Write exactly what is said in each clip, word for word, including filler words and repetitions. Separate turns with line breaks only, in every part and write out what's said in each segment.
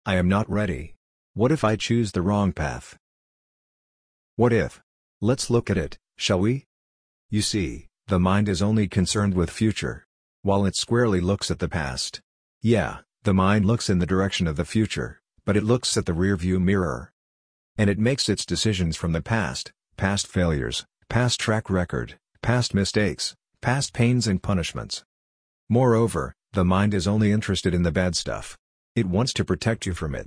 I am not ready. What if I choose the wrong path? What if? Let's look at it, shall we? You see, the mind is only concerned with future, while it squarely looks at the past. Yeah, the mind looks in the direction of the future, but it looks at the rearview mirror. And it makes its decisions from the past, past failures, past track record, past mistakes, past pains and punishments. Moreover, the mind is only interested in the bad stuff. It wants to protect you from it.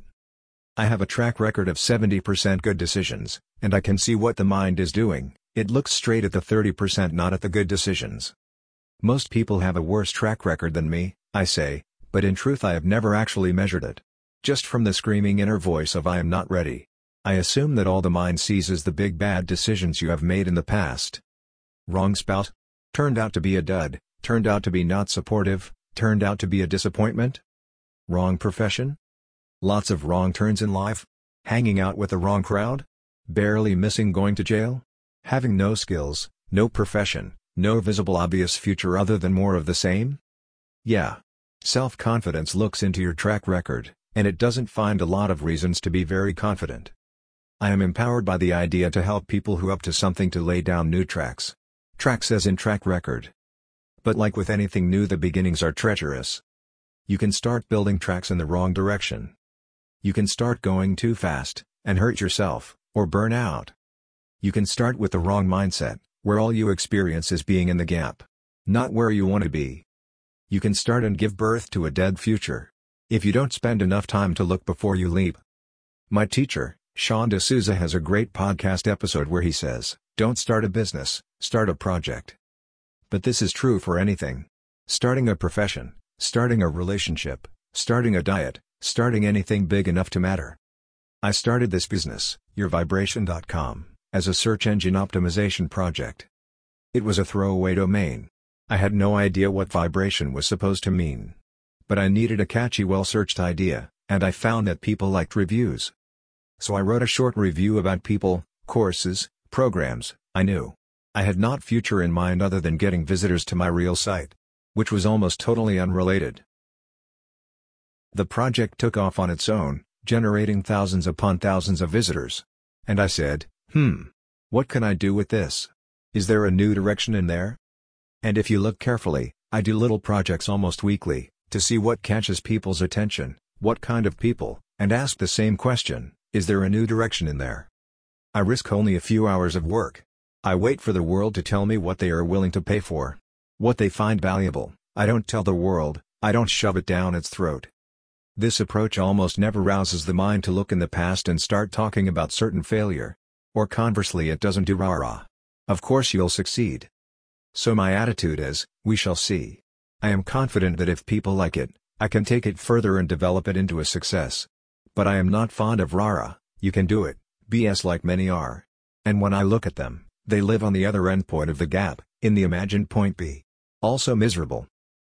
I have a track record of seventy percent good decisions, and I can see what the mind is doing. It looks straight at the thirty percent, not at the good decisions. Most people have a worse track record than me, I say, but in truth I have never actually measured it. Just from the screaming inner voice of I am not ready. I assume that all the mind sees is the big bad decisions you have made in the past. Wrong spouse? Turned out to be a dud, turned out to be not supportive, turned out to be a disappointment? Wrong profession? Lots of wrong turns in life? Hanging out with the wrong crowd? Barely missing going to jail? Having no skills, no profession, no visible obvious future other than more of the same? Yeah. Self-confidence looks into your track record, and it doesn't find a lot of reasons to be very confident. I am empowered by the idea to help people who are up to something to lay down new tracks. Tracks as in track record. But like with anything new, the beginnings are treacherous. You can start building tracks in the wrong direction. You can start going too fast, and hurt yourself, or burn out. You can start with the wrong mindset, where all you experience is being in the gap. Not where you want to be. You can start and give birth to a dead future. If you don't spend enough time to look before you leap. My teacher, Sean D'Souza, has a great podcast episode where he says, "Don't start a business, start a project." But this is true for anything. Starting a profession, starting a relationship, starting a diet, starting anything big enough to matter. I started this business, your vibration dot com, as a search engine optimization project. It was a throwaway domain. I had no idea what vibration was supposed to mean. But I needed a catchy, well-searched idea, and I found that people liked reviews. So I wrote a short review about people, courses, programs I knew. I had not future in mind other than getting visitors to my real site, which was almost totally unrelated. The project took off on its own, generating thousands upon thousands of visitors. And I said, hmm, what can I do with this? Is there a new direction in there? And if you look carefully, I do little projects almost weekly, to see what catches people's attention, what kind of people, and ask the same question, is there a new direction in there? I risk only a few hours of work. I wait for the world to tell me what they are willing to pay for. What they find valuable. I don't tell the world, I don't shove it down its throat. This approach almost never rouses the mind to look in the past and start talking about certain failure. Or conversely, it doesn't do rah-rah. Of course you'll succeed. So my attitude is, we shall see. I am confident that if people like it, I can take it further and develop it into a success. But I am not fond of rah-rah, you can do it, B S like many are. And when I look at them, they live on the other end point of the gap, in the imagined point B. Also miserable.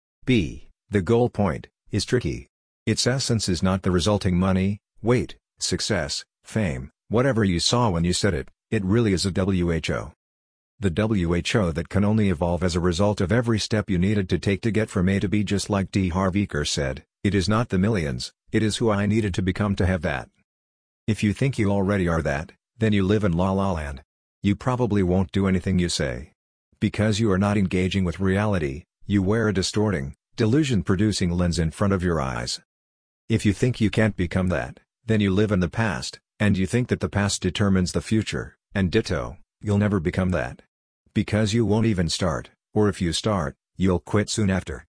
B, the goal point, is tricky. Its essence is not the resulting money, weight, success, fame, whatever you saw when you said it, it really is a W H O. The W H O that can only evolve as a result of every step you needed to take to get from A to B, just like D. Harv Eker said, it is not the millions, it is who I needed to become to have that. If you think you already are that, then you live in La La Land. You probably won't do anything you say. Because you are not engaging with reality, you wear a distorting, delusion-producing lens in front of your eyes. If you think you can't become that, then you live in the past, and you think that the past determines the future, and ditto, you'll never become that. Because you won't even start, or if you start, you'll quit soon after.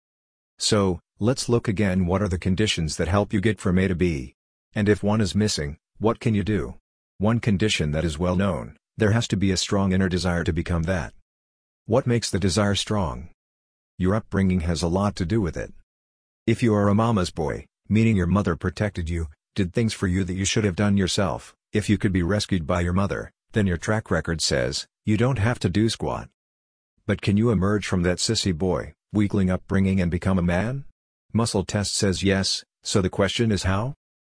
So, let's look again, what are the conditions that help you get from A to B? And if one is missing, what can you do? One condition that is well known, there has to be a strong inner desire to become that. What makes the desire strong? Your upbringing has a lot to do with it. If you are a mama's boy, meaning your mother protected you, did things for you that you should have done yourself, if you could be rescued by your mother, then your track record says, you don't have to do squat. But can you emerge from that sissy boy, weakling upbringing and become a man? Muscle test says yes, so the question is how?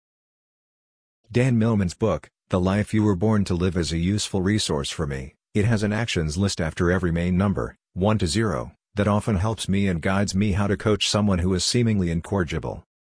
Dan Millman's book, The Life You Were Born to Live, is a useful resource for me. It has an actions list after every main number, one to zero, that often helps me and guides me how to coach someone who is seemingly incorrigible.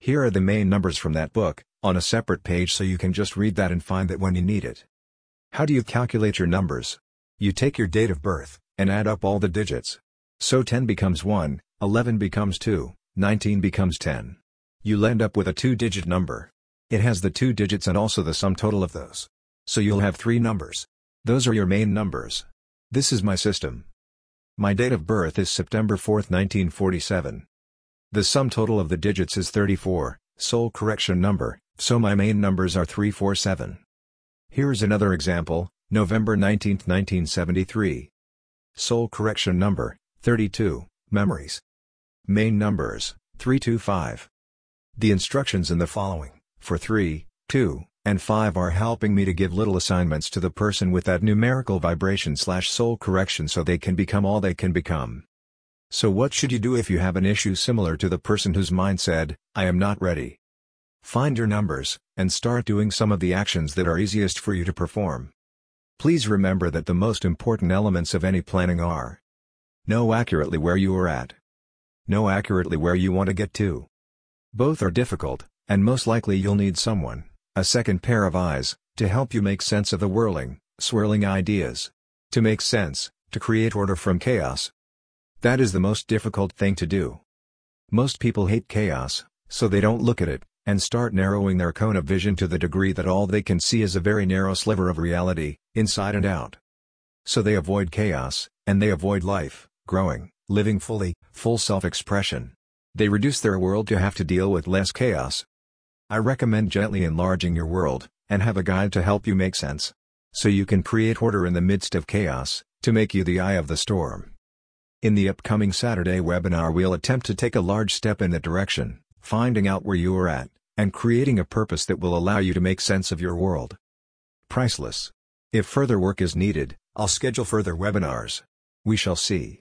Here are the main numbers from that book, on a separate page, so you can just read that and find that when you need it. How do you calculate your numbers? You take your date of birth, and add up all the digits. So ten becomes one, eleven becomes two, nineteen becomes ten. You'll end up with a two-digit number. It has the two digits and also the sum total of those. So you'll have three numbers. Those are your main numbers. This is my system. My date of birth is September fourth, nineteen forty-seven. The sum total of the digits is thirty-four, sole correction number, so my main numbers are three four seven. Here's another example, November nineteenth, nineteen seventy-three. Sole correction number, thirty-two, memories. Main numbers, three two five. The instructions in the following, for three, two, and five are helping me to give little assignments to the person with that numerical vibration slash soul correction so they can become all they can become. So what should you do if you have an issue similar to the person whose mind said, I am not ready? Find your numbers, and start doing some of the actions that are easiest for you to perform. Please remember that the most important elements of any planning are: know accurately where you are at. Know accurately where you want to get to. Both are difficult, and most likely you'll need someone, a second pair of eyes, to help you make sense of the whirling, swirling ideas. To make sense, to create order from chaos. That is the most difficult thing to do. Most people hate chaos, so they don't look at it, and start narrowing their cone of vision to the degree that all they can see is a very narrow sliver of reality, inside and out. So they avoid chaos, and they avoid life, growing, living fully, full self-expression. They reduce their world to have to deal with less chaos. I recommend gently enlarging your world, and have a guide to help you make sense. So you can create order in the midst of chaos, to make you the eye of the storm. In the upcoming Saturday webinar, we'll attempt to take a large step in that direction, finding out where you are at, and creating a purpose that will allow you to make sense of your world. Priceless. If further work is needed, I'll schedule further webinars. We shall see.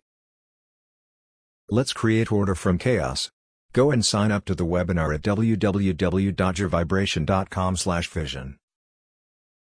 Let's create order from chaos. Go and sign up to the webinar at w w w dot your vibration dot com slash vision.